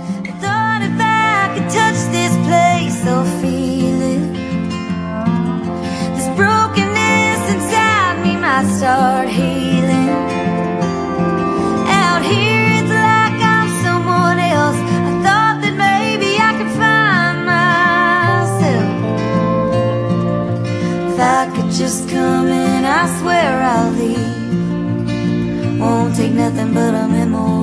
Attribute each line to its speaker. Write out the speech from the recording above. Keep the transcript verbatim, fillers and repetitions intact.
Speaker 1: I thought if I could touch this place or feel it, this brokenness inside me might start healing. Out here it's like I'm someone else. I thought that maybe I could find myself. If I could just come in, I swear I'll leave. Won't take nothing but a memory